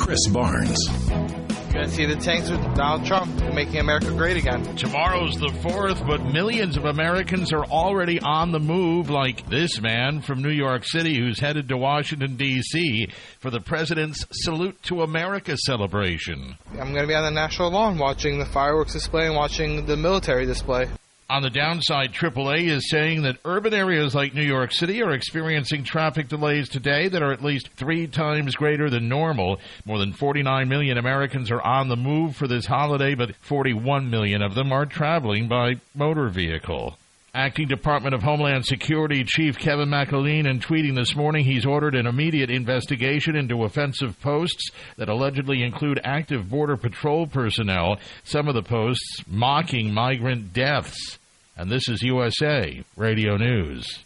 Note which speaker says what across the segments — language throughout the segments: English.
Speaker 1: Chris Barnes.
Speaker 2: You're going to see the tanks with Donald Trump making America great again.
Speaker 3: Tomorrow's the 4th, but millions of Americans are already on the move, like this man from New York City who's headed to Washington, D.C. for the President's Salute to America celebration.
Speaker 2: I'm going to be on the national lawn watching the fireworks display and watching the military display.
Speaker 3: On the downside, AAA is saying that urban areas like New York City are experiencing traffic delays today that are at least 3 times greater than normal. More than 49 million Americans are on the move for this holiday, but 41 million of them are traveling by motor vehicle. Acting Department of Homeland Security Chief Kevin McAleen tweeting this morning he's ordered an immediate investigation into offensive posts that allegedly include active Border Patrol personnel, some of the posts mocking migrant deaths. And this is USA Radio News.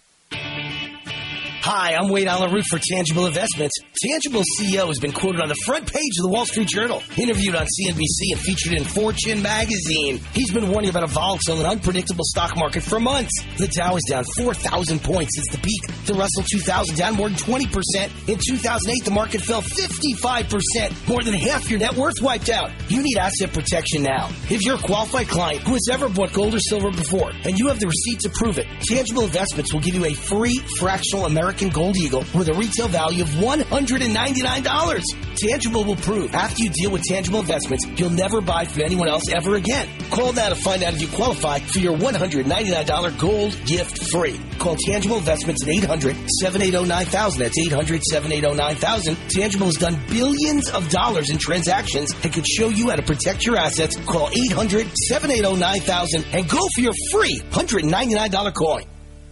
Speaker 4: Hi, I'm Wade Alaroot for Tangible Investments. Tangible CEO has been quoted on the front page of the Wall Street Journal, interviewed on CNBC, and featured in Fortune magazine. He's been warning about a volatile and unpredictable stock market for months. The Dow is down 4,000 points since the peak. The Russell 2000 down more than 20%. In 2008, the market fell 55%. More than half your net worth wiped out. You need asset protection now. If you're a qualified client who has ever bought gold or silver before, and you have the receipt to prove it, Tangible Investments will give you a free fractional American Gold Eagle with a retail value of $199. Tangible will prove after you deal with Tangible Investments, you'll never buy from anyone else ever again. Call now to find out if you qualify for your $199 gold gift free. Call Tangible Investments at 800-780-9000. That's 800-780-9000. Tangible has done billions of dollars in transactions and could show you how to protect your assets. Call 800-780-9000 and go for your free $199 coin.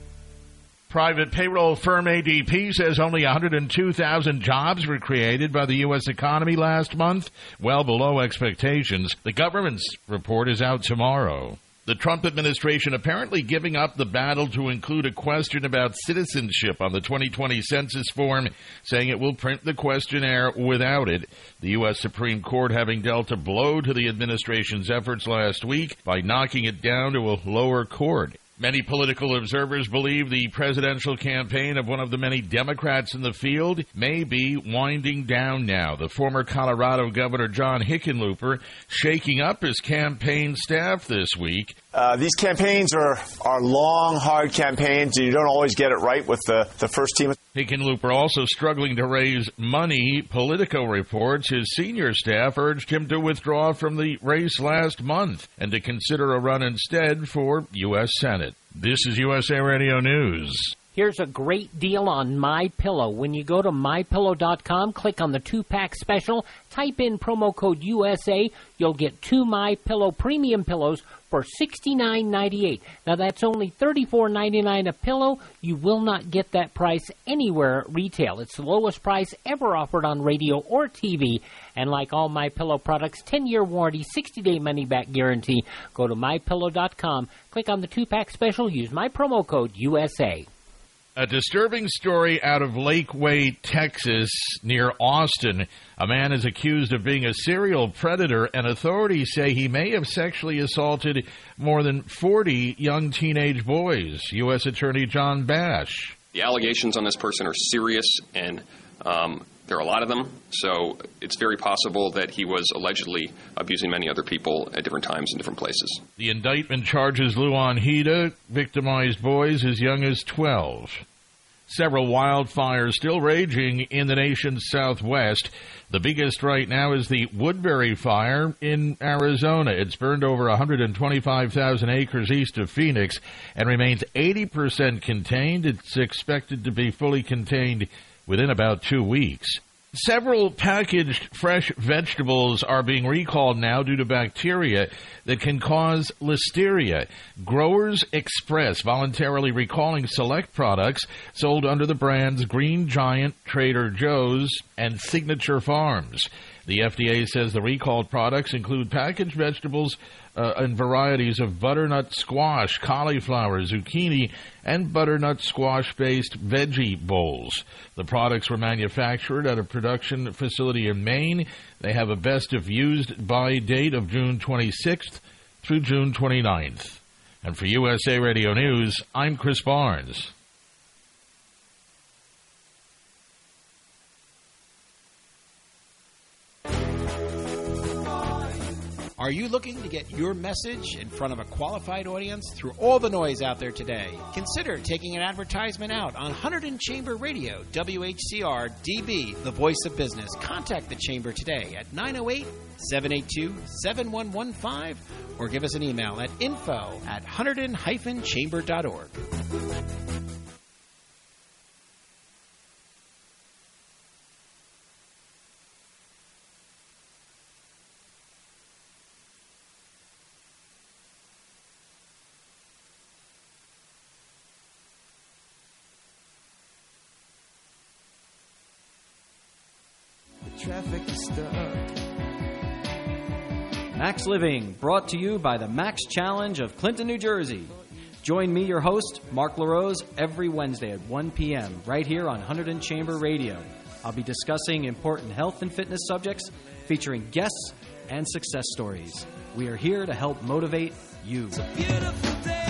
Speaker 3: Private payroll firm ADP says only 102,000 jobs were created by the U.S. economy last month, well below expectations. The government's report is out tomorrow. The Trump administration apparently giving up the battle to include a question about citizenship on the 2020 census form, saying it will print the questionnaire without it. The U.S. Supreme Court having dealt a blow to the administration's efforts last week by knocking it down to a lower court. Many political observers believe the presidential campaign of one of the many Democrats in the field may be winding down now. The former Colorado Governor John Hickenlooper shaking up his campaign staff this week.
Speaker 5: These campaigns are long, hard campaigns. You don't always get it right with the first team.
Speaker 3: Hickenlooper also struggling to raise money. Politico reports his senior staff urged him to withdraw from the race last month and to consider a run instead for U.S. Senate. This is USA Radio News.
Speaker 6: Here's a great deal on MyPillow. When you go to MyPillow.com, click on the 2-pack special, type in promo code USA, you'll get 2 MyPillow premium pillows for $69.98. Now, that's only $34.99 a pillow. You will not get that price anywhere at retail. It's the lowest price ever offered on radio or TV. And like all MyPillow products, 10-year warranty, 60-day money-back guarantee. Go to MyPillow.com, click on the 2-pack special, use my promo code USA.
Speaker 3: A disturbing story out of Lakeway, Texas, near Austin. A man is accused of being a serial predator, and authorities say he may have sexually assaulted more than 40 young teenage boys. U.S. Attorney John Bash.
Speaker 7: The allegations on this person are serious, and there are a lot of them, so it's very possible that he was allegedly abusing many other people at different times in different places.
Speaker 3: The indictment charges Luan Hida victimized boys as young as 12. Several wildfires still raging in the nation's southwest. The biggest right now is the Woodbury Fire in Arizona. It's burned over 125,000 acres east of Phoenix and remains 80% contained. It's expected to be fully contained within about 2 weeks. Several packaged fresh vegetables are being recalled now due to bacteria that can cause listeria. Growers Express voluntarily recalling select products sold under the brands Green Giant, Trader Joe's, and Signature Farms. The FDA says the recalled products include packaged vegetables and varieties of butternut squash, cauliflower, zucchini, and butternut squash-based veggie bowls. The products were manufactured at a production facility in Maine. They have a best if used by date of June 26th through June 29th. And for USA Radio News, I'm Chris Barnes.
Speaker 1: Are you looking to get your message in front of a qualified audience through all the noise out there today? Consider taking an advertisement out on Hunterdon Chamber Radio, WHCR DB, the voice of business. Contact the Chamber today at 908-782-7115 or give us an email at info@hunterdon-chamber.org.
Speaker 8: Traffic is stuck. Max Living, brought to you by the Max Challenge of Clinton, New Jersey. Join me, your host, Mark LaRose, every Wednesday at 1 p.m. right here on Hunterdon Chamber Radio. I'll be discussing important health and fitness subjects, featuring guests and success stories. We are here to help motivate you. It's a beautiful day.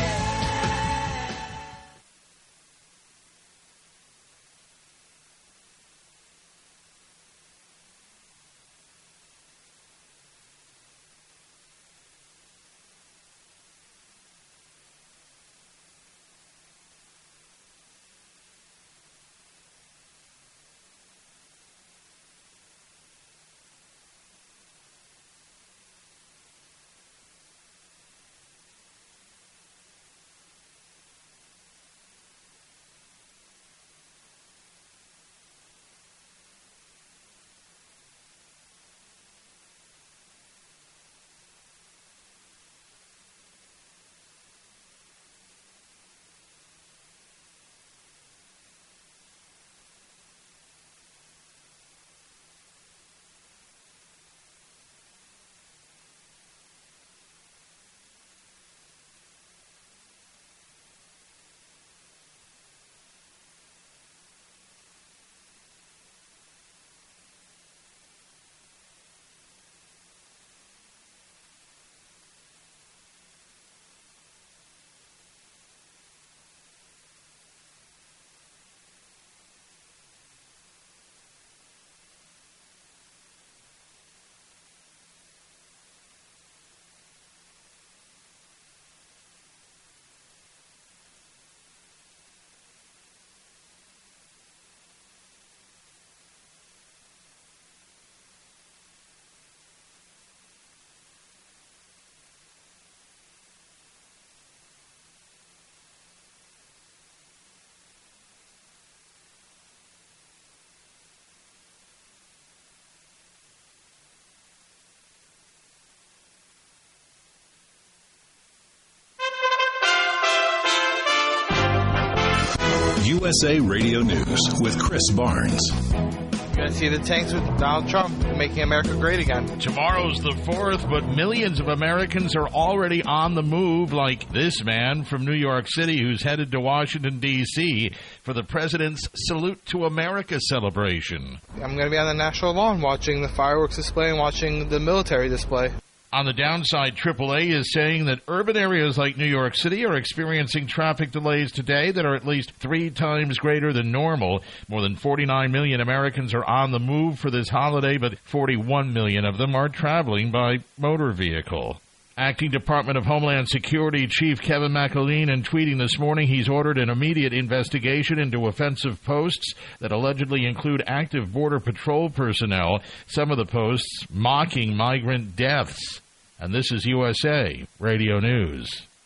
Speaker 9: USA Radio News with Chris Barnes.
Speaker 2: You're going to see the tanks with Donald Trump making America great again.
Speaker 3: Tomorrow's the 4th, but millions of Americans are already on the move, like this man from New York City who's headed to Washington, D.C. for the President's Salute to America celebration.
Speaker 2: I'm going to be on the National Lawn watching the fireworks display and watching the military display.
Speaker 3: On the downside, AAA is saying that urban areas like New York City are experiencing traffic delays today that are at least 3 times greater than normal. More than 49 million Americans are on the move for this holiday, but 41 million of them are traveling by motor vehicle. Acting Department of Homeland Security Chief Kevin McAleen, in tweeting this morning, he's ordered an immediate investigation into offensive posts that allegedly include active Border Patrol personnel, some of the posts mocking migrant deaths. And this is USA Radio News.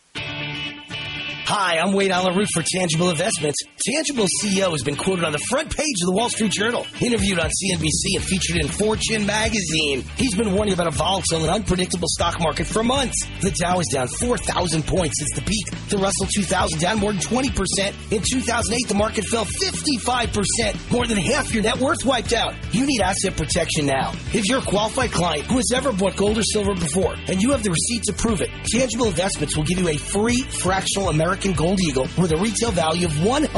Speaker 4: Hi, I'm Wade Alaroot for Tangible Investments. Tangible CEO has been quoted on the front page of the Wall Street Journal, interviewed on CNBC and featured in Fortune magazine. He's been warning about a volatile and unpredictable stock market for months. The Dow is down 4,000 points since the peak. The Russell 2000 down more than 20%. In 2008, the market fell 55%. More than half your net worth wiped out. You need asset protection now. If you're a qualified client who has ever bought gold or silver before, and you have the receipt to prove it, Tangible Investments will give you a free fractional American American Gold Eagle with a retail value of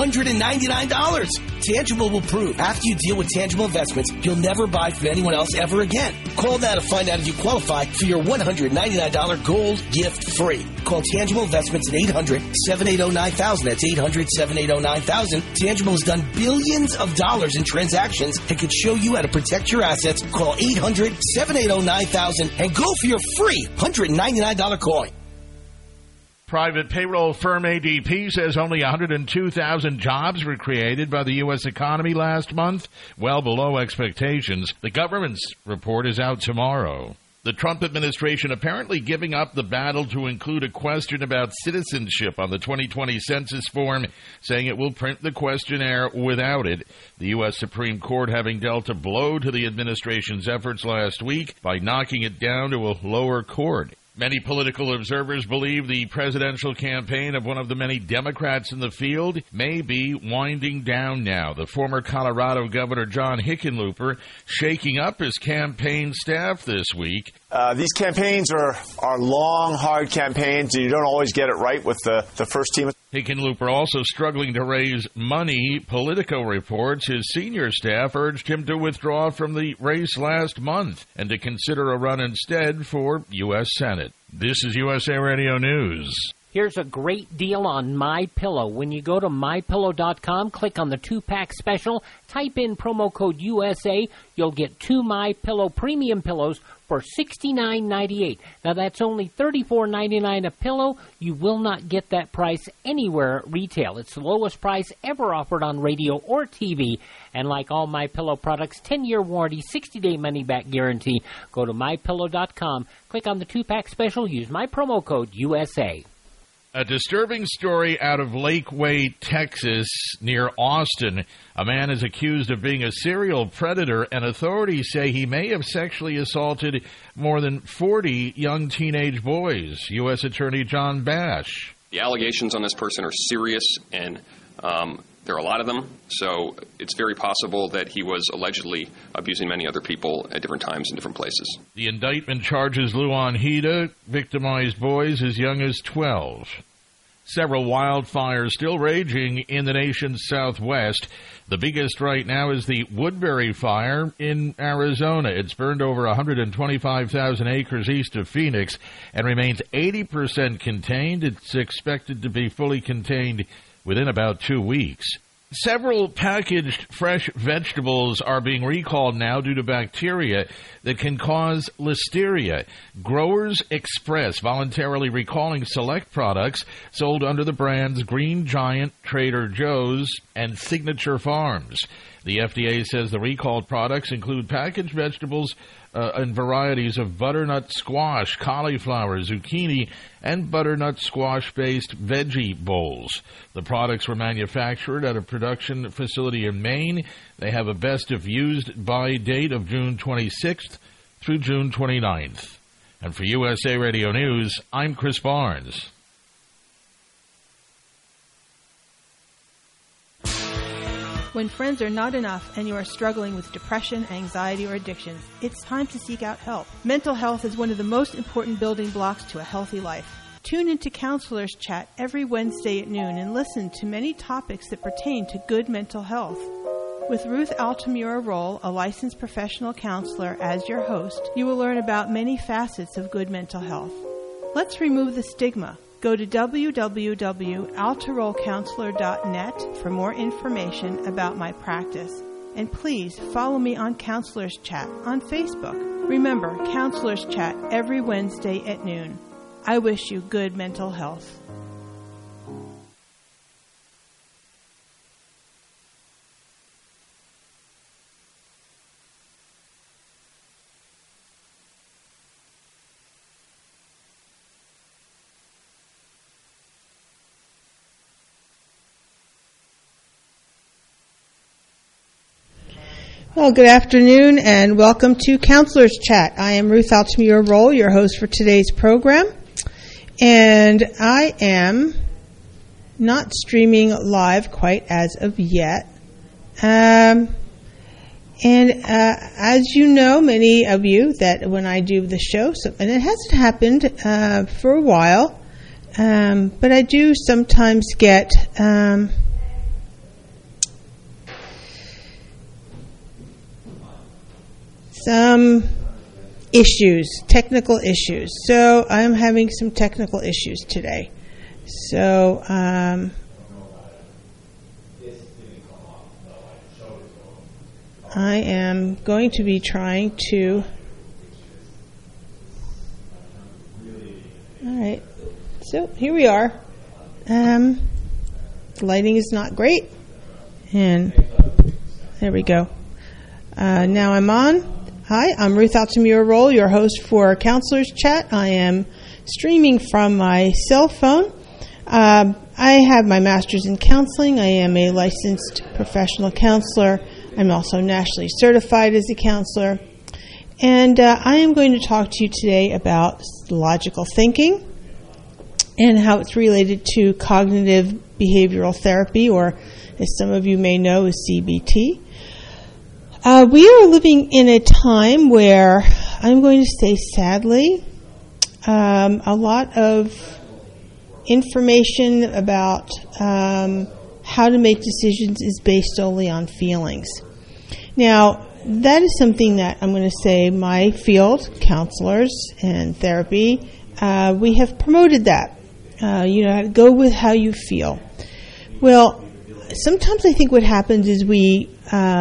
Speaker 4: $199. Tangible will prove after you deal with Tangible Investments, you'll never buy from anyone else ever again. Call now to find out if you qualify for your $199 gold gift free. Call Tangible Investments at 800-780-9000. That's 800-780-9000. Tangible has done billions of dollars in transactions and can show you how to protect your assets. Call 800-780-9000 and go for your free $199 coin.
Speaker 3: Private payroll firm ADP says only 102,000 jobs were created by the U.S. economy last month, well below expectations. The government's report is out tomorrow. The Trump administration apparently giving up the battle to include a question about citizenship on the 2020 census form, saying it will print the questionnaire without it. The U.S. Supreme Court having dealt a blow to the administration's efforts last week by knocking it down to a lower court. Many political observers believe the presidential campaign of one of the many Democrats in the field may be winding down now. The former Colorado Governor John Hickenlooper shaking up his campaign staff this week.
Speaker 5: These campaigns are long, hard campaigns, and you don't always get it right with the first team.
Speaker 3: Hickenlooper also struggling to raise money. Politico reports his senior staff urged him to withdraw from the race last month and to consider a run instead for U.S. Senate. This is USA Radio News.
Speaker 6: Here's a great deal on MyPillow. When you go to MyPillow.com, click on the 2-pack special, type in promo code USA, you'll get 2 MyPillow premium pillows for $69.98. Now, that's only $34.99 a pillow. You will not get that price anywhere at retail. It's the lowest price ever offered on radio or TV. And like all MyPillow products, 10-year warranty, 60-day money-back guarantee. Go to MyPillow.com, click on the 2-pack special, use my promo code USA.
Speaker 3: A disturbing story out of Lakeway, Texas, near Austin. A man is accused of being a serial predator, and authorities say he may have sexually assaulted more than 40 young teenage boys. U.S. Attorney John Bash.
Speaker 7: The allegations on this person are serious, and there are a lot of them, so it's very possible that he was allegedly abusing many other people at different times in different places.
Speaker 3: The indictment charges Luan Hida victimized boys as young as 12. Several wildfires still raging in the nation's southwest. The biggest right now is the Woodbury Fire in Arizona. It's burned over 125,000 acres east of Phoenix and remains 80% contained. It's expected to be fully contained within about 2 weeks. Several packaged fresh vegetables are being recalled now due to bacteria that can cause listeria. Growers Express voluntarily recalling select products sold under the brands Green Giant, Trader Joe's, and Signature Farms. The FDA says the recalled products include packaged vegetables and varieties of butternut squash, cauliflower, zucchini, and butternut squash-based veggie bowls. The products were manufactured at a production facility in Maine. They have a best if used by date of June 26th through June 29th. And for USA Radio News, I'm Chris Barnes.
Speaker 10: When friends are not enough and you are struggling with depression, anxiety, or addictions, it's time to seek out help. Mental health is one of the most important building blocks to a healthy life. Tune into Counselors Chat every Wednesday at noon and listen to many topics that pertain to good mental health. With Ruth Altamura Roll, a licensed professional counselor, as your host, you will learn about many facets of good mental health. Let's remove the stigma. Go to www.altarollcounselor.net for more information about my practice. And please follow me on Counselors Chat on Facebook. Remember, Counselors Chat every Wednesday at noon. I wish you good mental health. Well, good afternoon and welcome to Counselors Chat. I am Ruth Altamura Roll, your host for today's program. And I am not streaming live quite as of yet. As you know, many of you, that when I do the show, and it hasn't happened for a while, but I do sometimes get some issues, technical issues. So I'm having some technical issues today. So I am going to be trying to. All right. So here we are. The lighting is not great. And there we go. Now I'm on. Hi, I'm Ruth Altamura Roll, your host for Counselors Chat. I am streaming from my cell phone. I have my master's in counseling. I am a licensed professional counselor. I'm also nationally certified as a counselor. And I am going to talk to you today about logical thinking and how it's related to cognitive behavioral therapy, or as some of you may know, is CBT. We are living in a time where, I'm going to say sadly, a lot of information about how to make decisions is based solely on feelings. Now, that is something that I'm going to say my field, counselors and therapy, we have promoted that. Go with how you feel. Well, sometimes I think what happens is we,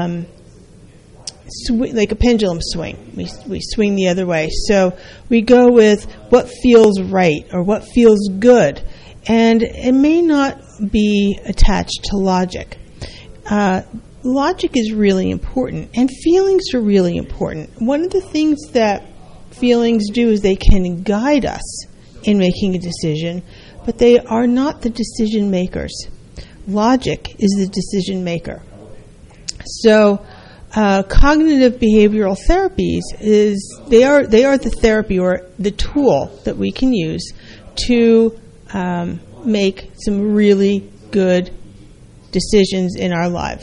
Speaker 10: like a pendulum swing. We swing the other way. So we go with what feels right or what feels good. And it may not be attached to logic. Logic is really important, and feelings are really important. One of the things that feelings do is they can guide us in making a decision, but they are not the decision makers. Logic is the decision maker. So cognitive behavioral therapies they are the therapy or the tool that we can use to make some really good decisions in our lives.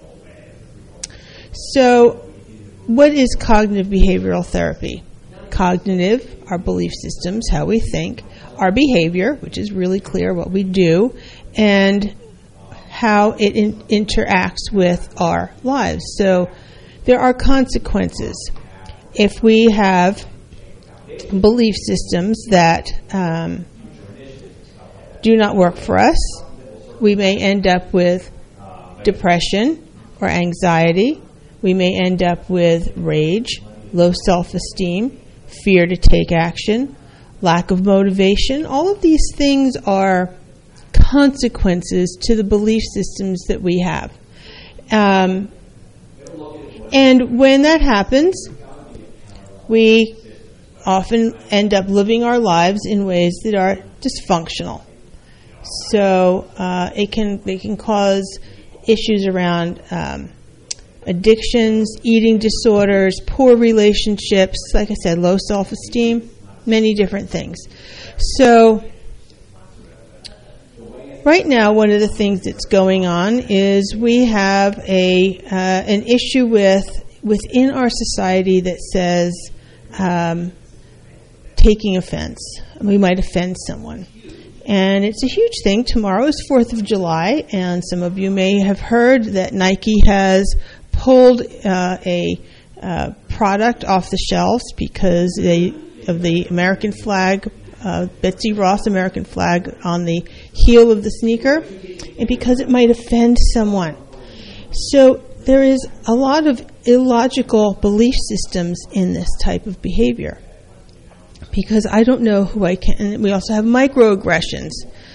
Speaker 10: So, what is cognitive behavioral therapy? Cognitive, our belief systems, how we think, our behavior, which is really clear what we do, and how it interacts with our lives. So, there are consequences. If we have belief systems that do not work for us, we may end up with depression or anxiety. We may end up with rage, low self-esteem, fear to take action, lack of motivation. All of these things are consequences to the belief systems that we have. And when that happens, we often end up living our lives in ways that are dysfunctional. So they can cause issues around addictions, eating disorders, poor relationships, like I said, low self-esteem, many different things. So right now, one of the things that's going on is we have an issue within our society that says taking offense. We might offend someone. And it's a huge thing. Tomorrow is 4th of July, and some of you may have heard that Nike has pulled a product off the shelves because of the American flag, Betsy Ross American flag on the heel of the sneaker, and because it might offend someone. So there is a lot of illogical belief systems in this type of behavior. Because I don't know who I can. And we also have microaggressions.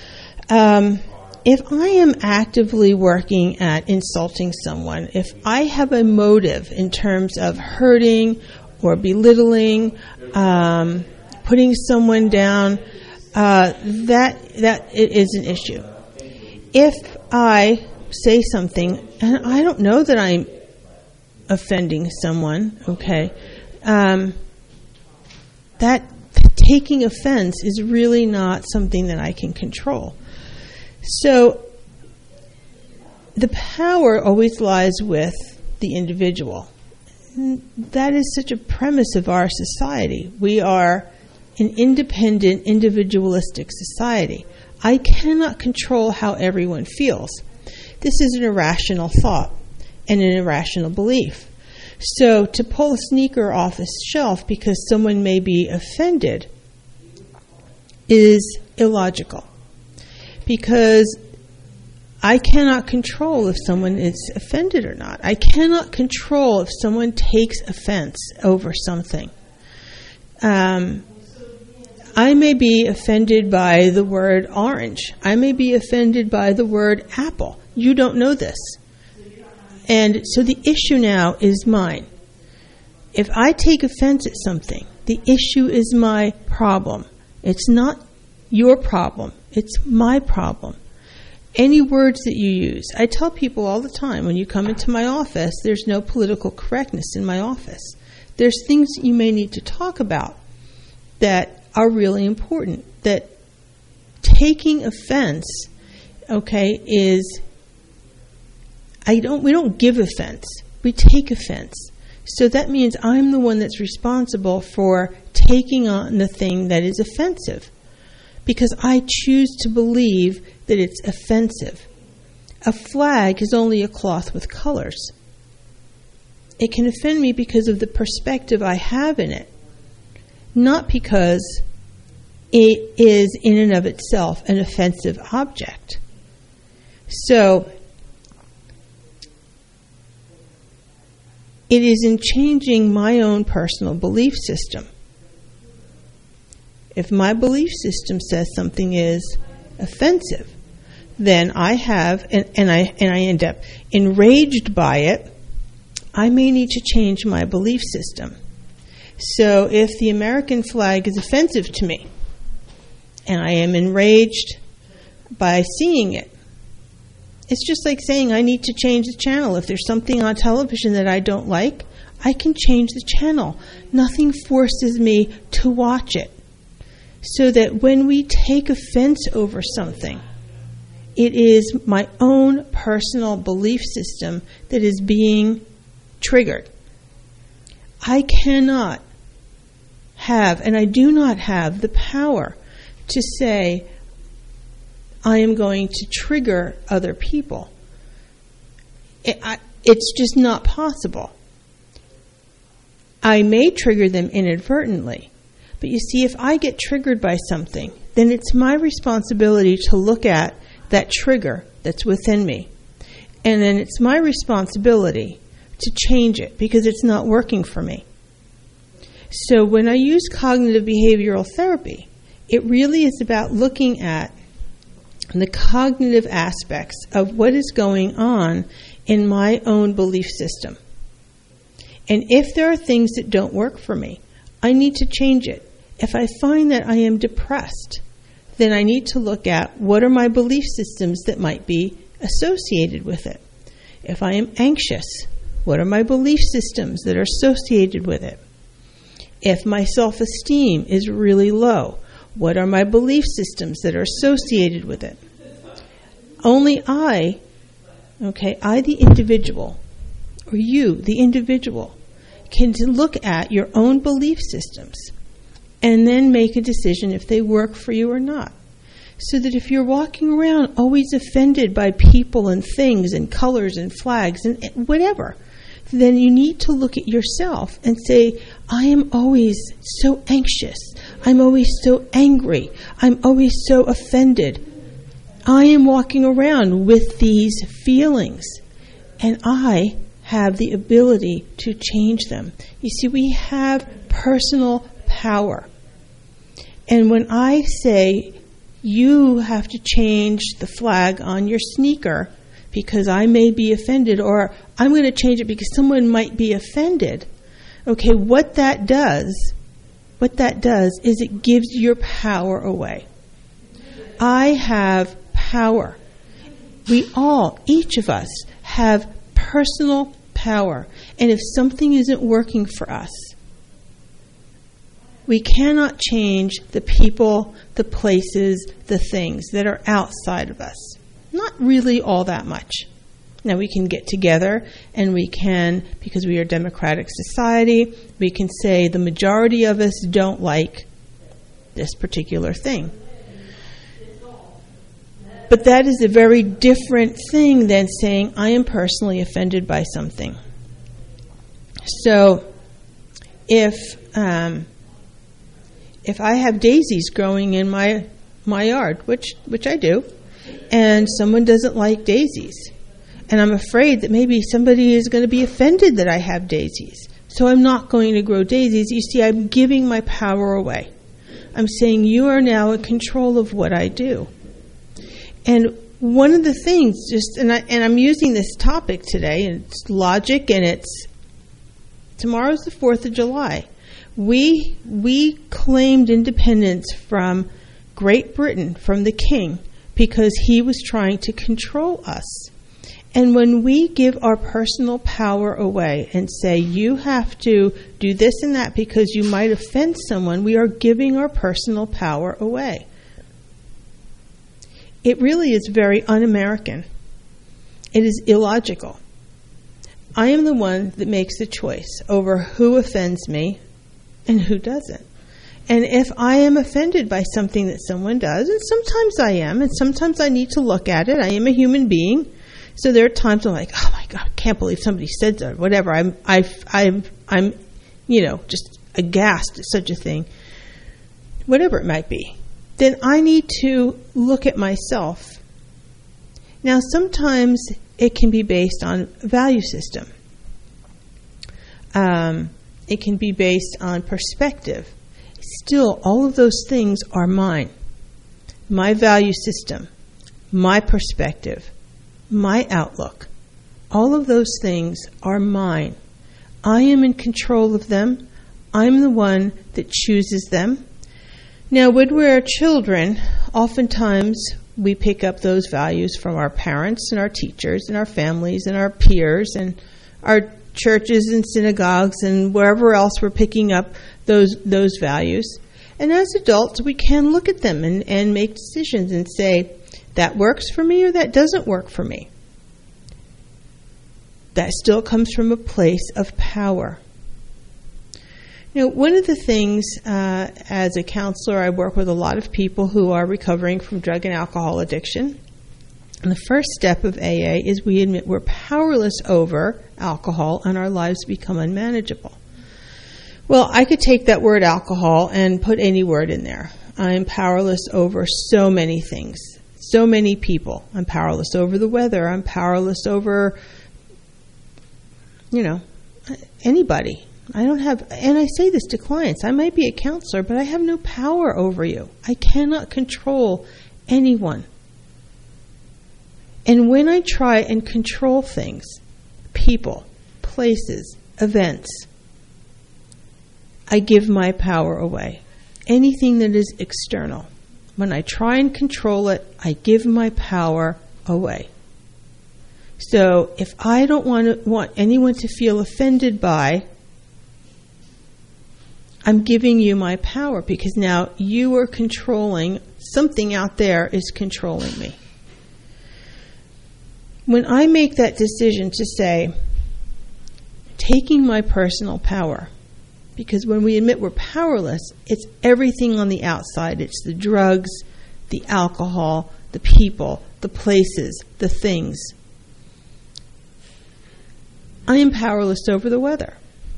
Speaker 10: If I am actively working at insulting someone, if I have a motive in terms of hurting or belittling, putting someone down, that it is an issue. If I say something and I don't know that I'm offending someone, okay, that taking offense is really not something that I can control. So the power always lies with the individual. That is such a premise of our society. We are an independent, individualistic society. I cannot control how everyone feels. This is an irrational thought and an irrational belief. So to pull a sneaker off a shelf because someone may be offended is illogical, because I cannot control if someone is offended or not. I cannot control if someone takes offense over something. I may be offended by the word orange. I may be offended by the word apple. You don't know this. And so the issue now is mine. If I take offense at something, the issue is my problem. It's not your problem. It's my problem. Any words that you use. I tell people all the time, when you come into my office, there's no political correctness in my office. There's things that you may need to talk about that are really important. That taking offense, is we don't give offense. We take offense. So that means I'm the one that's responsible for taking on the thing that is offensive, because I choose to believe that it's offensive. A flag is only a cloth with colors. It can offend me because of the perspective I have in it, not because it is in and of itself an offensive object. So it is in changing my own personal belief system. If my belief system says something is offensive, then I have, and I end up enraged by it, I may need to change my belief system. So if the American flag is offensive to me, and I am enraged by seeing it, it's just like saying I need to change the channel. If there's something on television that I don't like, I can change the channel. Nothing forces me to watch it. So that when we take offense over something, it is my own personal belief system that is being triggered. I cannot have, and I do not have, the power to say, I am going to trigger other people. It's just not possible. I may trigger them inadvertently, but you see, if I get triggered by something, then it's my responsibility to look at that trigger that's within me. And then it's my responsibility to change it because it's not working for me. So when I use cognitive behavioral therapy, it really is about looking at the cognitive aspects of what is going on in my own belief system. And if there are things that don't work for me, I need to change it. If I find that I am depressed, then I need to look at what are my belief systems that might be associated with it. If I am anxious, what are my belief systems that are associated with it? If my self-esteem is really low, what are my belief systems that are associated with it? Only I the individual, or you, the individual, can look at your own belief systems and then make a decision if they work for you or not. So that if you're walking around always offended by people and things and colors and flags and whatever, then you need to look at yourself and say, I am always so anxious. I'm always so angry. I'm always so offended. I am walking around with these feelings, and I have the ability to change them. You see, we have personal power. And when I say, you have to change the flag on your sneaker because I may be offended, or I'm going to change it because someone might be offended, okay, what that does is it gives your power away. I have power. We all, each of us, have personal power. And if something isn't working for us, we cannot change the people, the places, the things that are outside of us. Not really all that much. Now, we can get together and we can, because we are a democratic society, we can say the majority of us don't like this particular thing. But that is a very different thing than saying, I am personally offended by something. So if I have daisies growing in my yard, which I do, and someone doesn't like daisies, and I'm afraid that maybe somebody is going to be offended that I have daisies, so I'm not going to grow daisies. You see, I'm giving my power away. I'm saying you are now in control of what I do. And one of the things, and I'm using this topic today, and it's logic, and tomorrow's the 4th of July. We claimed independence from Great Britain, from the king, because he was trying to control us. And when we give our personal power away and say, you have to do this and that because you might offend someone, we are giving our personal power away. It really is very un-American. It is illogical. I am the one that makes the choice over who offends me and who doesn't. And if I am offended by something that someone does, and sometimes I am, and sometimes I need to look at it. I am a human being, so there are times I'm like, oh my God, I can't believe somebody said that. Whatever. I'm just aghast at such a thing. Whatever it might be. Then I need to look at myself. Now, sometimes it can be based on value system. It can be based on perspective. Still, all of those things are mine. My value system, my perspective, my outlook. All of those things are mine. I am in control of them. I'm the one that chooses them. Now, when we're children, oftentimes we pick up those values from our parents and our teachers and our families and our peers and our churches and synagogues and wherever else we're picking up those values. And as adults, we can look at them and make decisions and say, that works for me or that doesn't work for me. That still comes from a place of power. You know, one of the things, as a counselor, I work with a lot of people who are recovering from drug and alcohol addiction. And the first step of AA is we admit we're powerless over alcohol and our lives become unmanageable. Well, I could take that word alcohol and put any word in there. I'm powerless over so many things, so many people. I'm powerless over the weather. I'm powerless over, anybody. I don't have, and I say this to clients, I might be a counselor, but I have no power over you. I cannot control anyone. And when I try and control things, people, places, events, I give my power away. Anything that is external. When I try and control it, I give my power away. So if I don't want anyone to feel offended by, I'm giving you my power because now you are controlling, something out there is controlling me. When I make that decision to say, taking my personal power, because when we admit we're powerless, it's everything on the outside. It's the drugs, the alcohol, the people, the places, the things. I am powerless over the weather.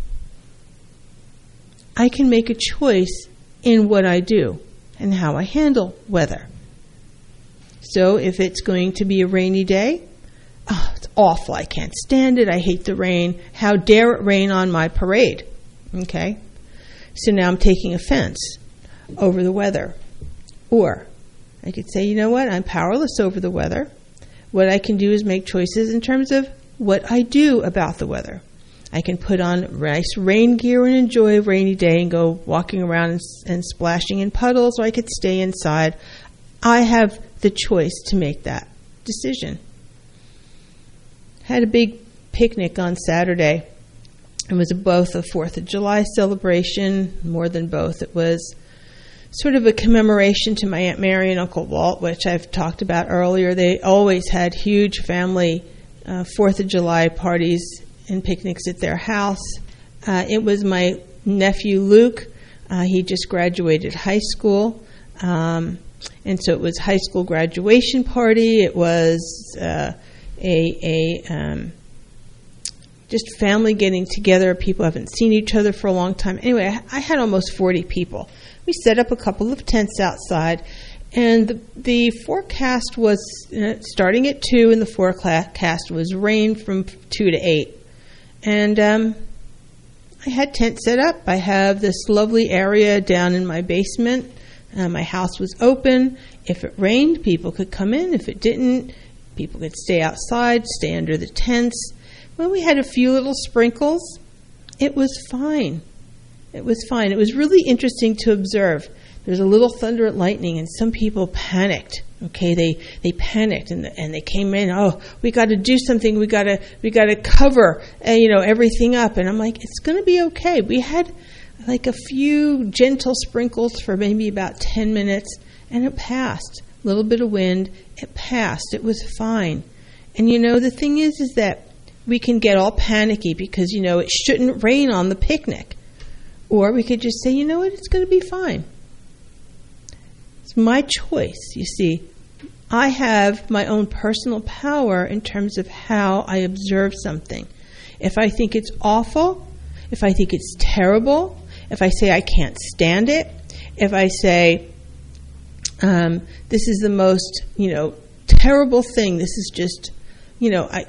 Speaker 10: I can make a choice in what I do and how I handle weather. So if it's going to be a rainy day, it's awful. I can't stand it. I hate the rain. How dare it rain on my parade? Okay? So now I'm taking offense over the weather. Or I could say, you know what? I'm powerless over the weather. What I can do is make choices in terms of what I do about the weather. I can put on nice rain gear and enjoy a rainy day and go walking around and splashing in puddles, or I could stay inside. I have the choice to make that decision. Had a big picnic on Saturday. It was both a 4th of July celebration, more than both. It was sort of a commemoration to my Aunt Mary and Uncle Walt, which I've talked about earlier. They always had huge family 4th of July parties and picnics at their house. It was my nephew Luke He just graduated high school. And so it was high school graduation party. It was just family getting together. People haven't seen each other for a long time. Anyway, I had almost 40 people. We set up a couple of tents outside, and the forecast was starting at 2, and the forecast was rain from 2 to 8. And I had tents set up. I have this lovely area down in my basement. My house was open. If it rained, people could come in. If it didn't, people could stay outside, stay under the tents. When we had a few little sprinkles, it was fine. It was fine. It was really interesting to observe. There was a little thunder and lightning, and some people panicked. Okay, they panicked and they came in. Oh, we got to do something. We got to cover everything up. And I'm like, it's going to be okay. We had like a few gentle sprinkles for maybe about 10 minutes, and it passed. A little bit of wind, it passed. It was fine. And the thing is that we can get all panicky because it shouldn't rain on the picnic, or we could just say, you know what, it's going to be fine. It's my choice. You see, I have my own personal power in terms of how I observe something. If I think it's awful, if I think it's terrible, if I say I can't stand it, if I say this is the most terrible thing, this is just I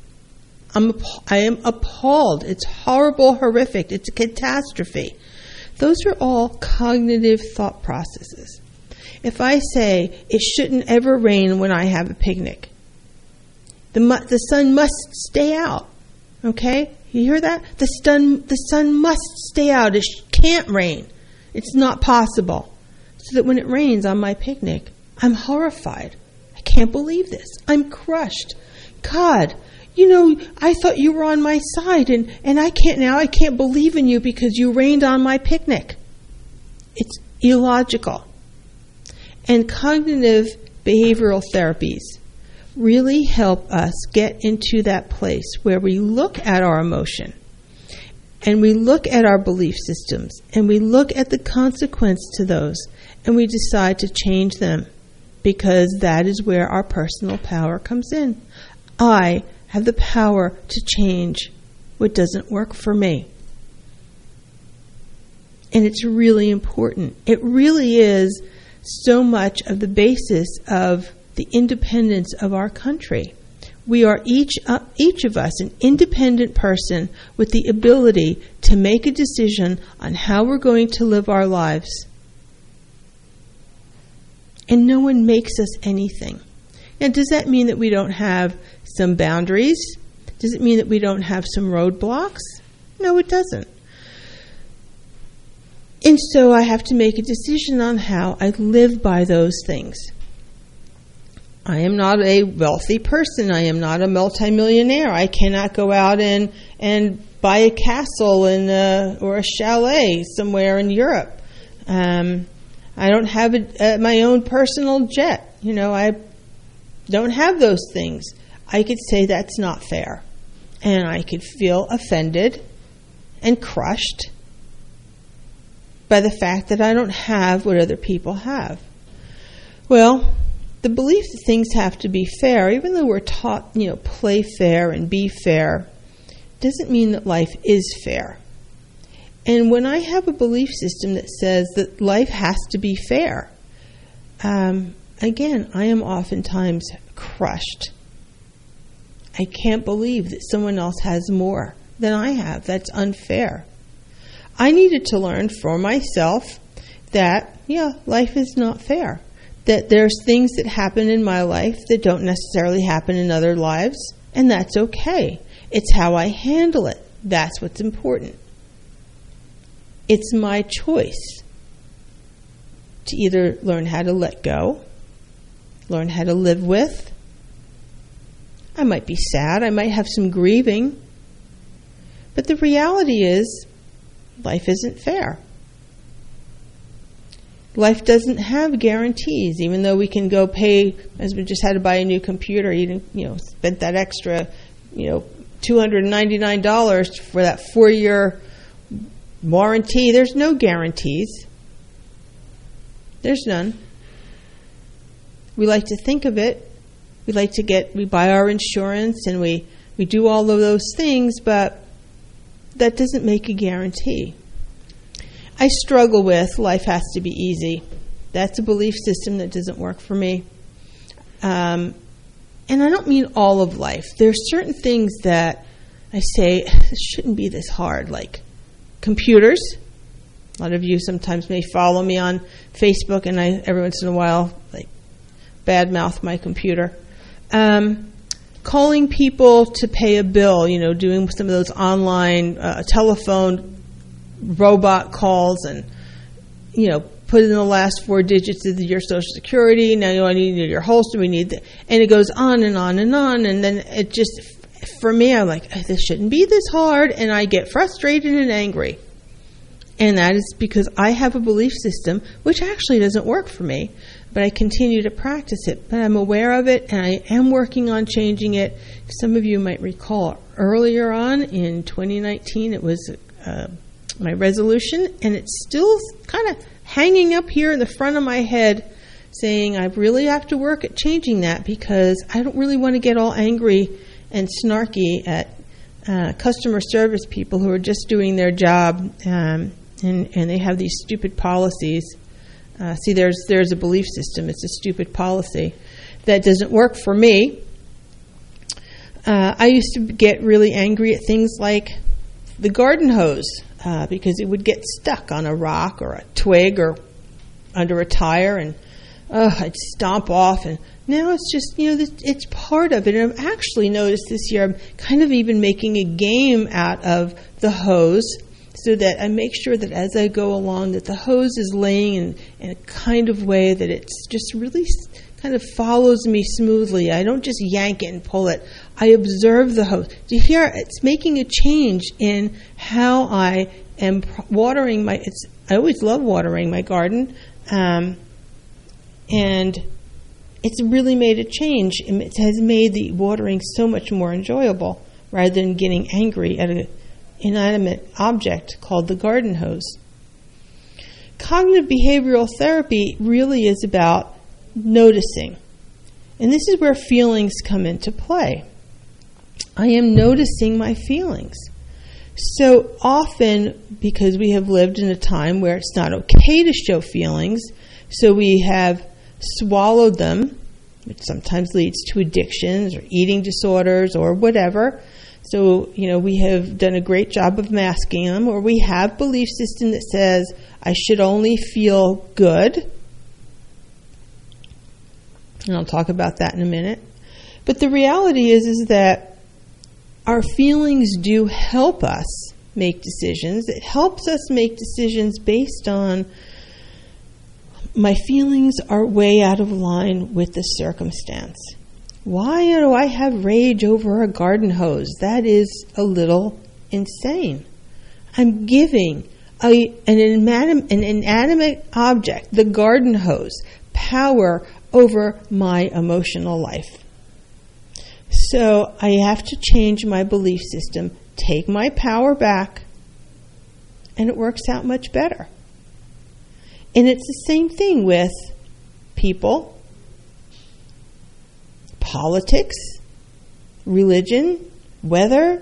Speaker 10: am appalled. It's horrible, horrific. It's a catastrophe. Those are all cognitive thought processes. If I say it shouldn't ever rain when I have a picnic, the sun must stay out. Okay? You hear that? The sun must stay out. It can't rain. It's not possible. So that when it rains on my picnic, I'm horrified. I can't believe this. I'm crushed. God, I thought you were on my side, and I can't believe in you because you rained on my picnic. It's illogical. And cognitive behavioral therapies really help us get into that place where we look at our emotion, and we look at our belief systems, and we look at the consequence to those, and we decide to change them, because that is where our personal power comes in. I have the power to change what doesn't work for me. And it's really important. It really is so much of the basis of the independence of our country. We are each of us an independent person with the ability to make a decision on how we're going to live our lives. And no one makes us anything. Now, does that mean that we don't have some boundaries? Does it mean that we don't have some roadblocks? No, it doesn't. And so I have to make a decision on how I live by those things. I am not a wealthy person. I am not a multimillionaire. I cannot go out and buy a castle or a chalet somewhere in Europe. I don't have my own personal jet. I don't have those things. I could say that's not fair. And I could feel offended and crushed by the fact that I don't have what other people have. Well, the belief that things have to be fair, even though we're taught, play fair and be fair, doesn't mean that life is fair. And when I have a belief system that says that life has to be fair, again, I am oftentimes crushed. I can't believe that someone else has more than I have. That's unfair. I needed to learn for myself that, life is not fair. That there's things that happen in my life that don't necessarily happen in other lives, and that's okay. It's how I handle it. That's what's important. It's my choice to either learn how to let go, learn how to live with. I might be sad. I might have some grieving. But the reality is, life isn't fair. Life doesn't have guarantees, even though we can go pay, as we just had to buy a new computer, spent that extra, $299 for that 4-year warranty. There's no guarantees. There's none. We like to think of it. We buy our insurance and we do all of those things, but that doesn't make a guarantee. I struggle with life has to be easy. That's a belief system that doesn't work for me. And I don't mean all of life. There's certain things that I say, it shouldn't be this hard, like computers. A lot of you sometimes may follow me on Facebook, and I, every once in a while, like, badmouth my computer. Calling people to pay a bill, doing some of those online telephone robot calls and, put in the last 4 digits of your Social Security. Now I need your holster. We need and it goes on and on and on. And then it just, for me, I'm like, this shouldn't be this hard. And I get frustrated and angry. And that is because I have a belief system which actually doesn't work for me, but I continue to practice it. But I'm aware of it, and I am working on changing it. Some of you might recall earlier on in 2019, it was my resolution, and it's still kind of hanging up here in the front of my head saying I really have to work at changing that because I don't really want to get all angry and snarky at customer service people who are just doing their job and they have these stupid policies. See, there's a belief system. It's a stupid policy that doesn't work for me. I used to get really angry at things like the garden hose because it would get stuck on a rock or a twig or under a tire, and I'd stomp off. And now it's just, it's part of it. And I've actually noticed this year I'm kind of even making a game out of the hose, so that I make sure that as I go along that the hose is laying in a kind of way that it's just really kind of follows me smoothly. I don't just yank it and pull it. I observe the hose. Do you hear? It's making a change in how I am watering I always love watering my garden, and it's really made a change. It has made the watering so much more enjoyable rather than getting angry at an inanimate object called the garden hose. Cognitive behavioral therapy really is about noticing. And this is where feelings come into play. I am noticing my feelings. So often, because we have lived in a time where it's not okay to show feelings, so we have swallowed them, which sometimes leads to addictions or eating disorders or whatever. So, we have done a great job of masking them, or we have belief system that says, I should only feel good. And I'll talk about that in a minute. But the reality is that our feelings do help us make decisions. It helps us make decisions based on my feelings are way out of line with the circumstance. Why do I have rage over a garden hose? That is a little insane. I'm giving an inanimate object, the garden hose, power over my emotional life. So I have to change my belief system, take my power back, and it works out much better. And it's the same thing with people, politics, religion, weather,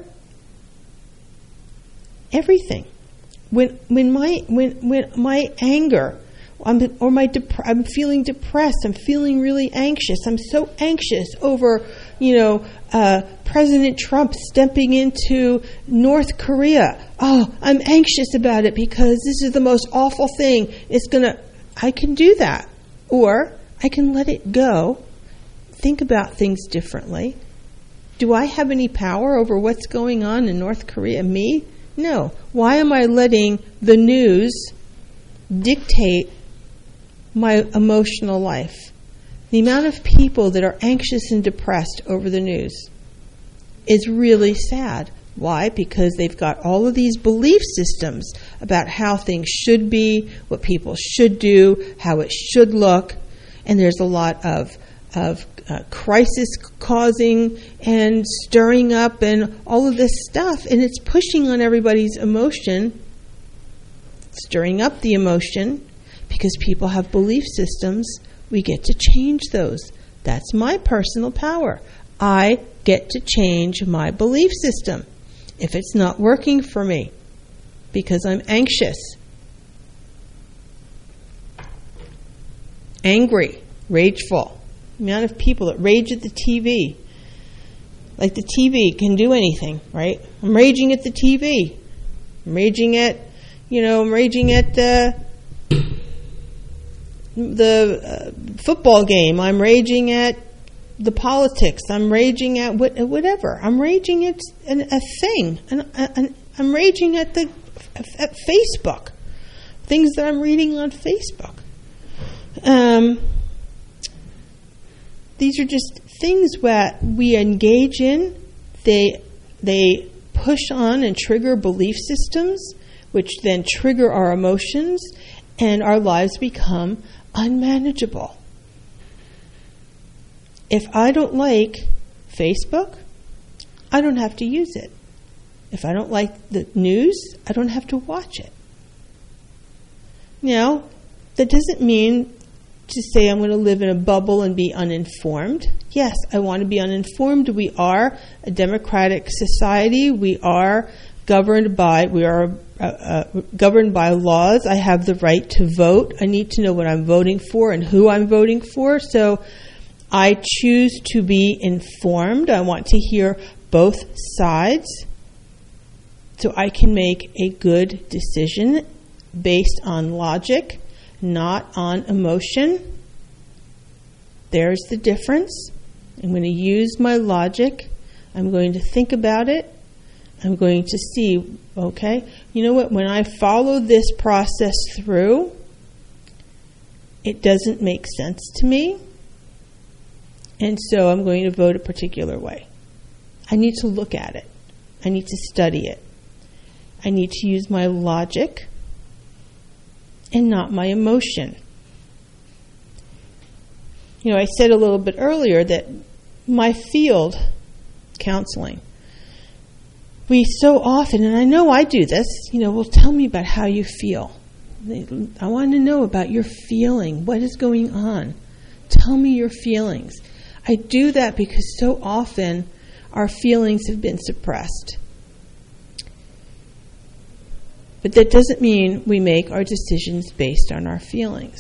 Speaker 10: everything. When my anger, I'm feeling depressed, I'm feeling really anxious. I'm so anxious over, President Trump stepping into North Korea. Oh, I'm anxious about it because this is the most awful thing. I can do that. Or I can let it go. Think about things differently. Do I have any power over what's going on in North Korea? Me? No. Why am I letting the news dictate my emotional life? The amount of people that are anxious and depressed over the news is really sad. Why? Because they've got all of these belief systems about how things should be, what people should do, how it should look, and there's a lot of crisis causing and stirring up and all of this stuff, and it's pushing on everybody's emotion stirring up the emotion, because people have belief systems, we get to change those. That's my personal power. I get to change my belief system if it's not working for me because I'm anxious, angry, rageful. The amount of people that rage at the TV. Like the TV can do anything, right? I'm raging at the TV. I'm raging at the football game. I'm raging at the politics. I'm raging at whatever. I'm raging at a thing. And I'm raging at Facebook. Things that I'm reading on Facebook. These are just things that we engage in. They push on and trigger belief systems, which then trigger our emotions, and our lives become unmanageable. If I don't like Facebook, I don't have to use it. If I don't like the news, I don't have to watch it. Now, that doesn't mean to say I'm going to live in a bubble and be uninformed. Yes, I want to be uninformed. We are a democratic society. We are governed by laws. I have the right to vote. I need to know what I'm voting for and who I'm voting for. So I choose to be informed. I want to hear both sides so I can make a good decision based on logic, not on emotion. There's the difference. I'm going to use my logic. I'm going to think about it. I'm going to see, okay, you know what, when I follow this process through, it doesn't make sense to me, and so I'm going to vote a particular way. I need to look at it. I need to study it. I need to use my logic and not my emotion. You know, I said a little bit earlier that my field, counseling, we so often, and I know I do this, well, tell me about how you feel. I want to know about your feeling. What is going on? Tell me your feelings. I do that because so often our feelings have been suppressed. But that doesn't mean we make our decisions based on our feelings.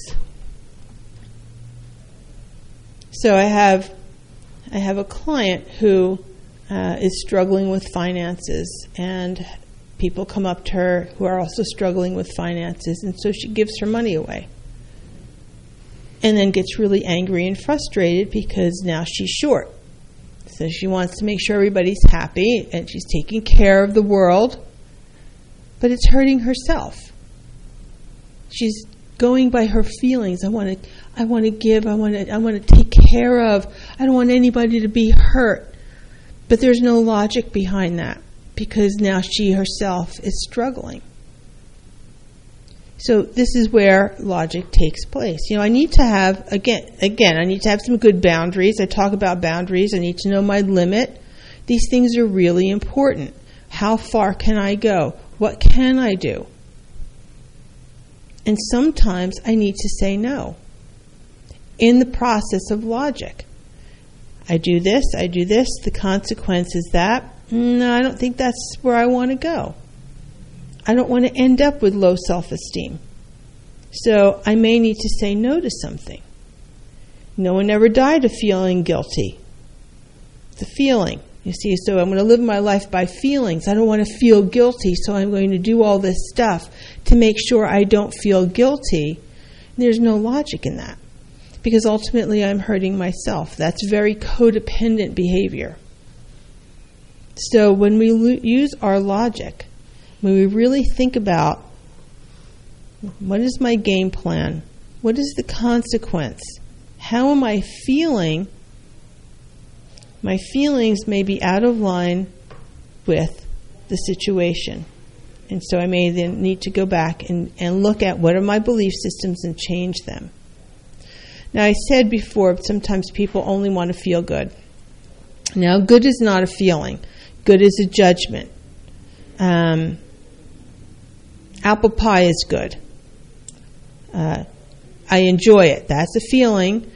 Speaker 10: So I have a client who is struggling with finances, and people come up to her who are also struggling with finances, and so she gives her money away. And then gets really angry and frustrated because now she's short. So she wants to make sure everybody's happy, and she's taking care of the world, but it's hurting herself. She's going by her feelings. I want to give. I want to take care of. I don't want anybody to be hurt. But there's no logic behind that because now she herself is struggling. So this is where logic takes place. I need to have, again, I need to have some good boundaries. I talk about boundaries. I need to know my limit. These things are really important. How far can I go? What can I do? And sometimes I need to say no in the process of logic. I do this, the consequence is that. No, I don't think that's where I want to go. I don't want to end up with low self-esteem. So I may need to say no to something. No one ever died of feeling guilty. It's a feeling. You see, so I'm going to live my life by feelings. I don't want to feel guilty, so I'm going to do all this stuff to make sure I don't feel guilty. There's no logic in that, because ultimately I'm hurting myself. That's very codependent behavior. So when we use our logic, when we really think about what is my game plan, what is the consequence, how am I feeling, my feelings may be out of line with the situation. And so I may then need to go back and look at what are my belief systems and change them. Now, I said before, sometimes people only want to feel good. Now, good is not a feeling. Good is a judgment. apple pie is good. I enjoy it. That's a feeling.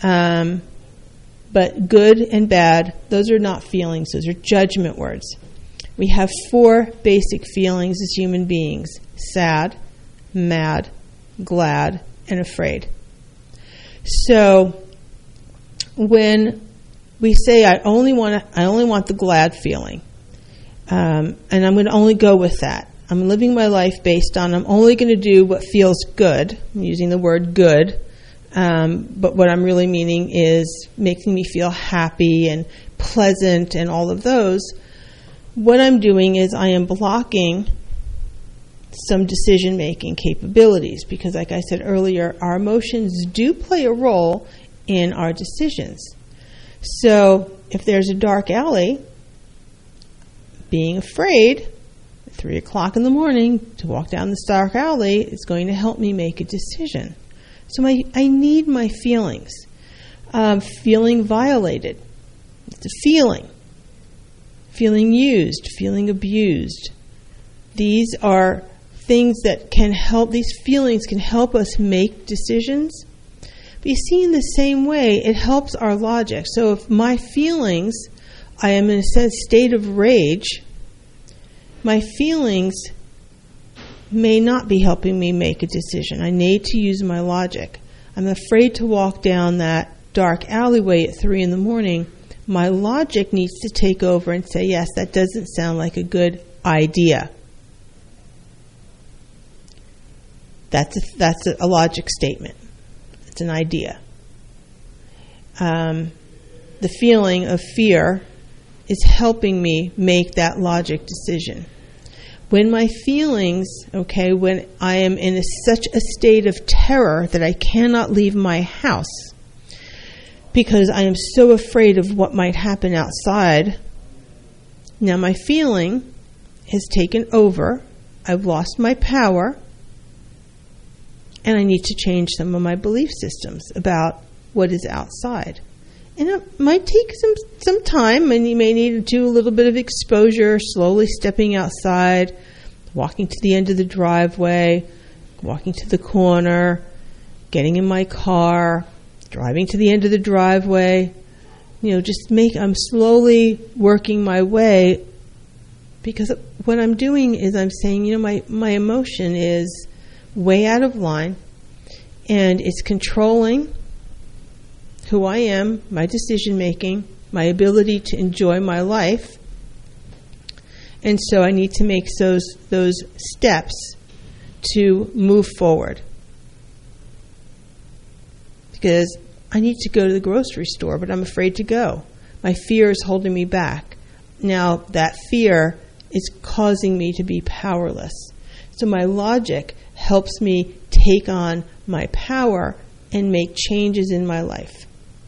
Speaker 10: But good and bad, those are not feelings. Those are judgment words. We have 4 basic feelings as human beings: sad, mad, glad, and afraid. So when we say I only want the glad feeling, and I'm going to only go with that. I'm living my life based on I'm only going to do what feels good. I'm using the word good, but what I'm really meaning is making me feel happy and pleasant and all of those. What I'm doing is I am blocking some decision-making capabilities because, like I said earlier, our emotions do play a role in our decisions. So if there's a dark alley, being afraid at 3 o'clock in the morning to walk down this dark alley is going to help me make a decision. So I need my feelings. Feeling violated. It's a feeling. Feeling used, feeling abused. These are things that can help, these feelings can help us make decisions. But you see, in the same way, it helps our logic. So if my feelings, I am in a state of rage, my feelings may not be helping me make a decision. I need to use my logic. I'm afraid to walk down that dark alleyway at 3 in the morning. My logic needs to take over and say, yes, that doesn't sound like a good idea. That's a logic statement. It's an idea. The feeling of fear is helping me make that logic decision. When my feelings, when I am in such a state of terror that I cannot leave my house, because I am so afraid of what might happen outside. Now my feeling has taken over. I've lost my power. And I need to change some of my belief systems about what is outside. And it might take some time, and you may need to do a little bit of exposure, slowly stepping outside, walking to the end of the driveway, walking to the corner, getting in my car, driving to the end of the driveway, I'm slowly working my way, because what I'm doing is I'm saying, my emotion is way out of line, and it's controlling who I am, my decision making, my ability to enjoy my life, and so I need to make those steps to move forward. Because I need to go to the grocery store, but I'm afraid to go. My fear is holding me back. Now, that fear is causing me to be powerless. So my logic helps me take on my power and make changes in my life.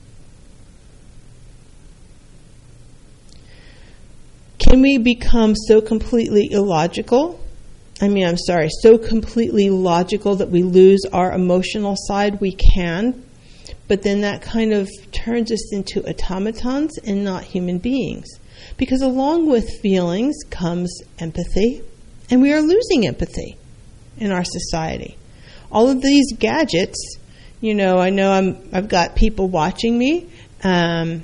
Speaker 10: Can we become so completely illogical? So completely logical that we lose our emotional side? We can. But then that kind of turns us into automatons and not human beings. Because along with feelings comes empathy, and we are losing empathy in our society. All of these gadgets, I know I've got people watching me, and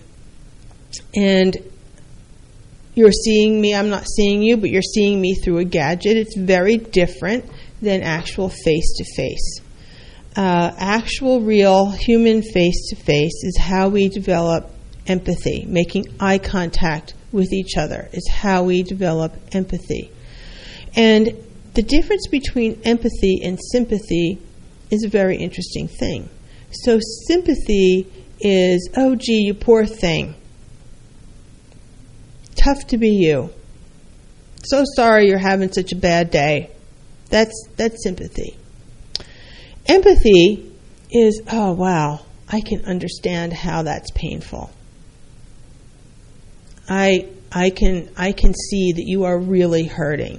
Speaker 10: you're seeing me, I'm not seeing you, but you're seeing me through a gadget. It's very different than actual face-to-face. Actual, real, human face-to-face is how we develop empathy. Making eye contact with each other is how we develop empathy. And the difference between empathy and sympathy is a very interesting thing. So sympathy is, oh, gee, you poor thing. Tough to be you. So sorry you're having such a bad day. That's sympathy. Empathy is, oh, wow, I can understand how that's painful. I can see that you are really hurting.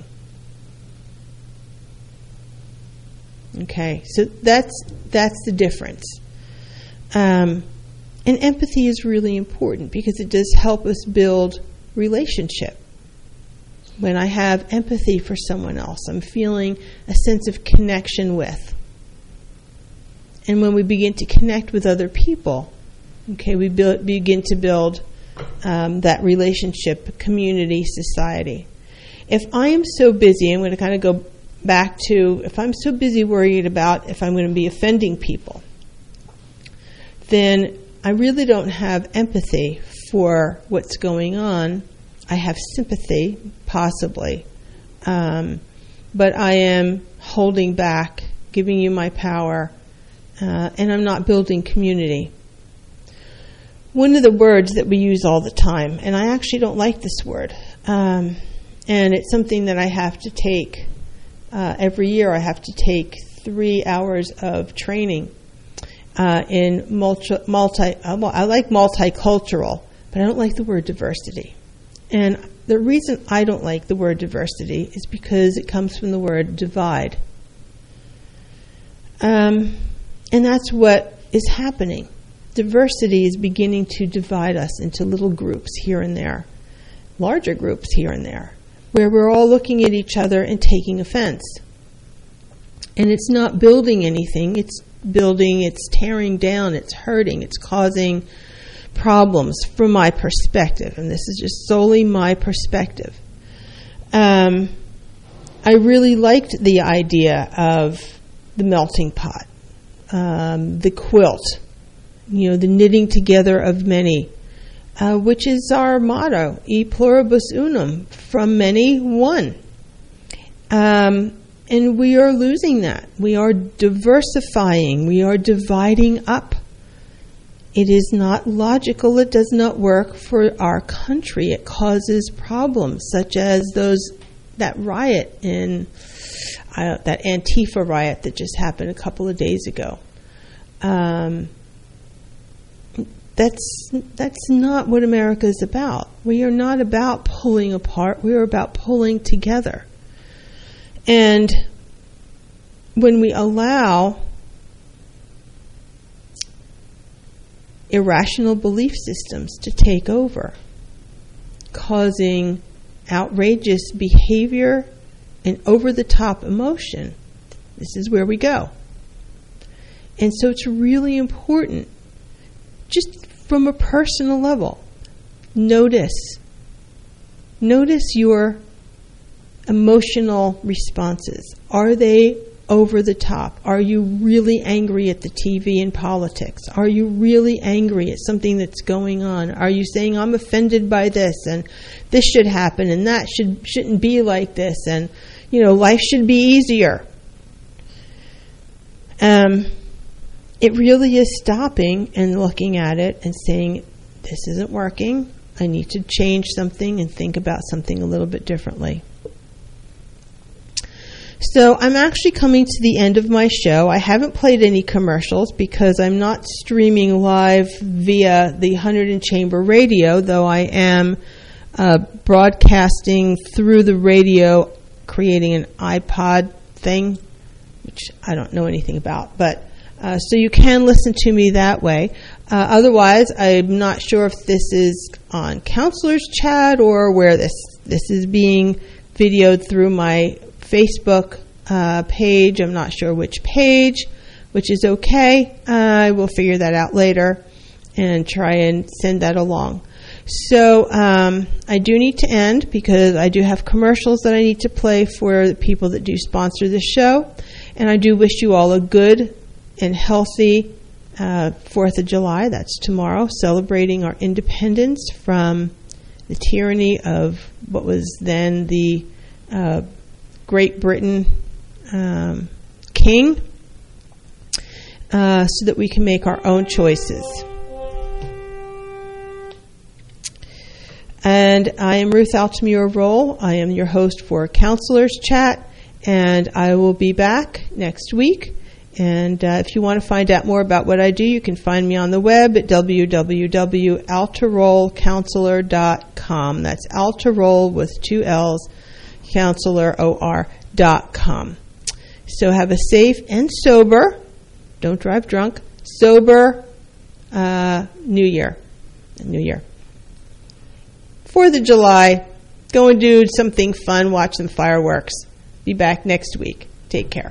Speaker 10: Okay, so that's the difference. And empathy is really important because it does help us build relationship. when I have empathy for someone else. I'm feeling a sense of connection with. And when we begin to connect with other people, okay, we begin to build that relationship, community, society. If I am so busy, I'm going to kind of go back to, if I'm so busy worried about if I'm going to be offending people, then I really don't have empathy for what's going on. I have sympathy, possibly, but I am holding back, giving you my power, and I'm not building community. One of the words that we use all the time, and I actually don't like this word, and it's something that I have to take every year. I have to take 3 hours of training in I like multicultural, but I don't like the word diversity. And the reason I don't like the word diversity is because it comes from the word divide. And that's what is happening. Diversity is beginning to divide us into little groups here and there, larger groups here and there, where we're all looking at each other and taking offense. And it's not building anything. It's building, it's tearing down, it's hurting, it's causing problems from my perspective. And this is just solely my perspective. I really liked the idea of the melting pot, the quilt, the knitting together of many, which is our motto, e pluribus unum, from many, one. And we are losing that. We are diversifying. We are dividing up. It is not logical. It does not work for our country. It causes problems, such as that riot in that Antifa riot that just happened a couple of days ago. That's not what America is about. We are not about pulling apart. We are about pulling together. And when we allow irrational belief systems to take over, causing outrageous behavior and over-the-top emotion, this is where we go. And so it's really important, just from a personal level, notice your emotional responses. Are they over the top? Are you really angry at the TV and politics? Are you really angry at something that's going on? Are you saying, I'm offended by this, and this should happen, and that shouldn't be like this, and life should be easier? It really is stopping and looking at it and saying, this isn't working. I need to change something and think about something a little bit differently. So I'm actually coming to the end of my show. I haven't played any commercials because I'm not streaming live via the Hunterdon Chamber Radio, though I am broadcasting through the radio, creating an iPod thing, which I don't know anything about. But so you can listen to me that way. Otherwise, I'm not sure if this is on Counselor's Chat or where this is being videoed through my Facebook page. I'm not sure which page, which is okay. I will figure that out later and try and send that along. So I do need to end because I do have commercials that I need to play for the people that do sponsor the show. And I do wish you all a good and healthy 4th of July. That's tomorrow, celebrating our independence from the tyranny of what was then the Great Britain king, so that we can make our own choices. And I am Ruth Altamura Roll. I am your host for Counselor's Chat, and I will be back next week. And if you want to find out more about what I do, you can find me on the web at www.altarollcounselor.com. That's Altaroll with 2 L's, counselor.com. So have a safe and sober, don't drive drunk, sober New Year. 4th of July,
Speaker 11: Go and do something fun, watch some fireworks. Be back next week. Take care.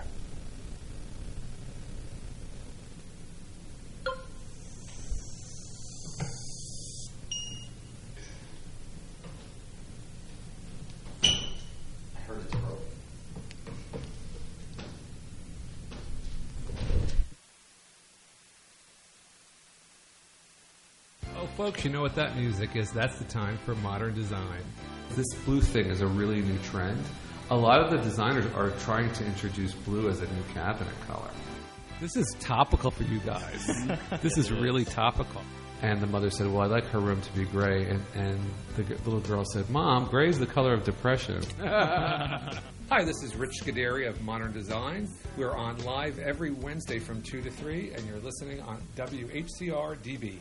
Speaker 12: Folks, you know what that music is. That's the time for modern design. This blue thing is a really new trend. A lot of the designers are trying to introduce blue as a new cabinet color. This is topical for you guys. This is really topical. And the mother said, well, I'd like her room to be gray. And the little girl said, Mom, gray is the color of depression. Hi, this is Rich Scuderi of Modern Design. We're on live every Wednesday from 2 to 3, and you're listening on WHCR DB.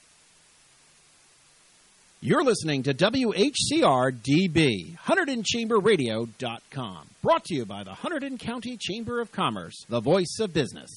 Speaker 1: You're listening to WHCR-DB, HunterdonChamberRadio.com. Brought to you by the Hunterdon County Chamber of Commerce, the voice of business.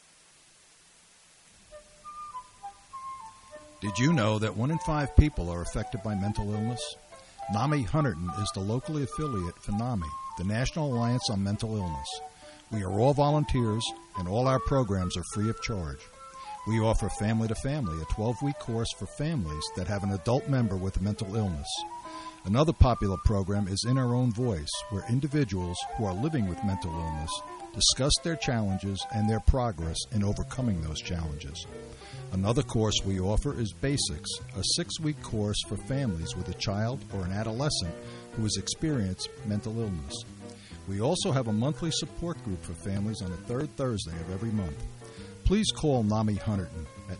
Speaker 13: Did you know that 1 in 5 people are affected by mental illness? NAMI Hunterdon is the locally affiliate for NAMI, the National Alliance on Mental Illness. We are all volunteers, and all our programs are free of charge. We offer Family to Family, a 12-week course for families that have an adult member with a mental illness. Another popular program is In Our Own Voice, where individuals who are living with mental illness discuss their challenges and their progress in overcoming those challenges. Another course we offer is Basics, a 6-week course for families with a child or an adolescent who has experienced mental illness. We also have a monthly support group for families on the third Thursday of every month. Please call NAMI Hunterdon at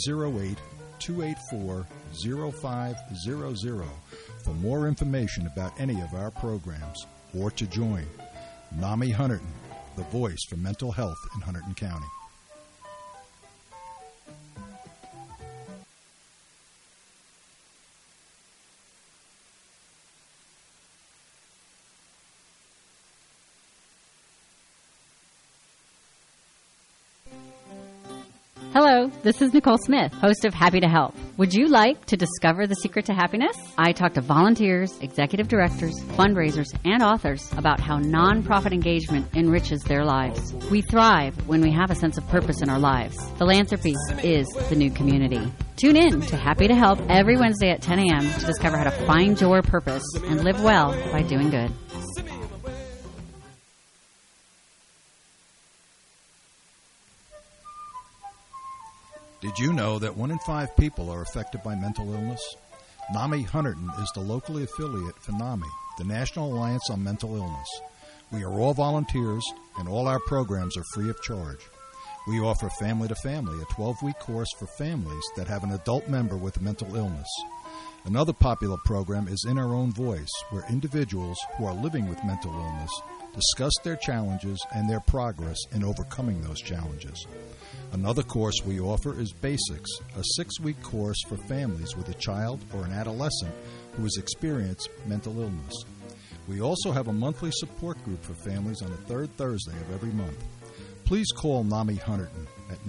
Speaker 13: 908-284-0500 for more information about any of our programs or to join. NAMI Hunterdon, the voice for mental health in Hunterdon County.
Speaker 14: Hello, this is Nicole Smith, host of Happy to Help. Would you like to discover the secret to happiness? I talk to volunteers, executive directors, fundraisers, and authors about how nonprofit engagement enriches their lives. We thrive when we have a sense of purpose in our lives. Philanthropy is the new community. Tune in to Happy to Help every Wednesday at 10 a.m. to discover how to find your purpose and live well by doing good.
Speaker 13: Did you know that 1 in 5 people are affected by mental illness? NAMI Hunterdon is the locally affiliate for NAMI, the National Alliance on Mental Illness. We are all volunteers, and all our programs are free of charge. We offer Family to Family, a 12-week course for families that have an adult member with a mental illness. Another popular program is In Our Own Voice, where individuals who are living with mental illness discuss their challenges and their progress in overcoming those challenges. Another course we offer is Basics, a 6-week course for families with a child or an adolescent who has experienced mental illness. We also have a monthly support group for families on the third Thursday of every month. Please call NAMI Hunterdon at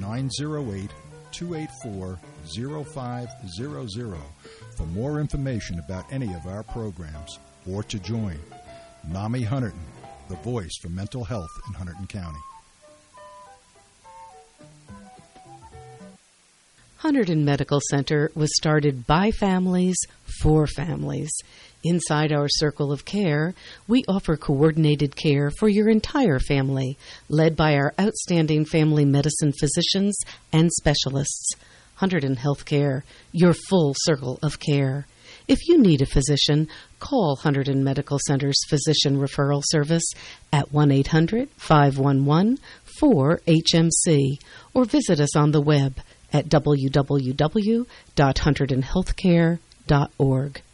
Speaker 13: 908-284-0500 for more information about any of our programs or to join. NAMI Hunterdon, the voice for mental health in Hunterdon County.
Speaker 15: Hunterdon Medical Center was started by families for families. Inside our circle of care, we offer coordinated care for your entire family, led by our outstanding family medicine physicians and specialists. Hunterdon Healthcare, your full circle of care. If you need a physician, call Hunterdon Medical Center's Physician Referral Service at 1-800-511-4HMC or visit us on the web at www.hunterdonhealthcare.org.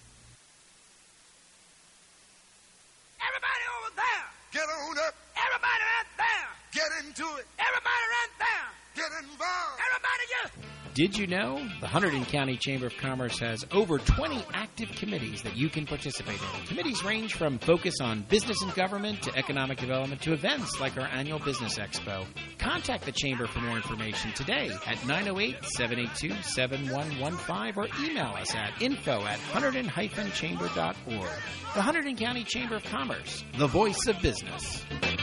Speaker 16: Everybody over there, get on up. Everybody right there, get into it. Everybody right there, get involved. Everybody get.
Speaker 1: Did you know the Hunterdon County Chamber of Commerce has over 20 active committees that you can participate in? Committees range from focus on business and government to economic development to events like our annual Business Expo. Contact the Chamber for more information today at 908-782-7115 or email us at info@hunterdon-chamber.org. The Hunterdon County Chamber of Commerce, the voice of business.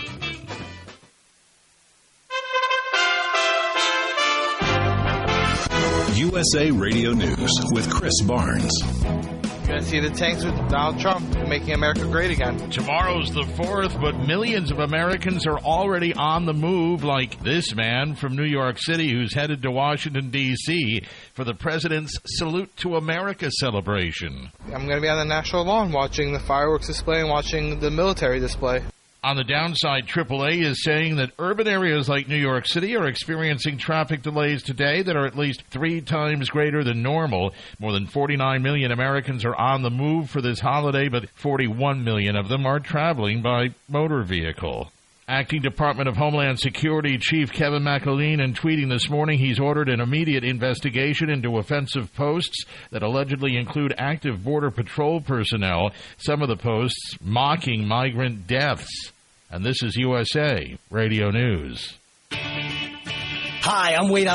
Speaker 9: USA Radio News with Chris Barnes.
Speaker 2: You're going to see the tanks with Donald Trump making America great again.
Speaker 3: Tomorrow's the 4th, but millions of Americans are already on the move, like this man from New York City who's headed to Washington, D.C. for the President's Salute to America celebration.
Speaker 2: I'm going to be on the national lawn watching the fireworks display and watching the military display.
Speaker 3: On the downside, AAA is saying that urban areas like New York City are experiencing traffic delays today that are at least 3 times greater than normal. More than 49 million Americans are on the move for this holiday, but 41 million of them are traveling by motor vehicle. Acting Department of Homeland Security Chief Kevin McAleen, in tweeting this morning, he's ordered an immediate investigation into offensive posts that allegedly include active Border Patrol personnel, some of the posts mocking migrant deaths. And this is USA Radio News.
Speaker 4: Hi, I'm Wade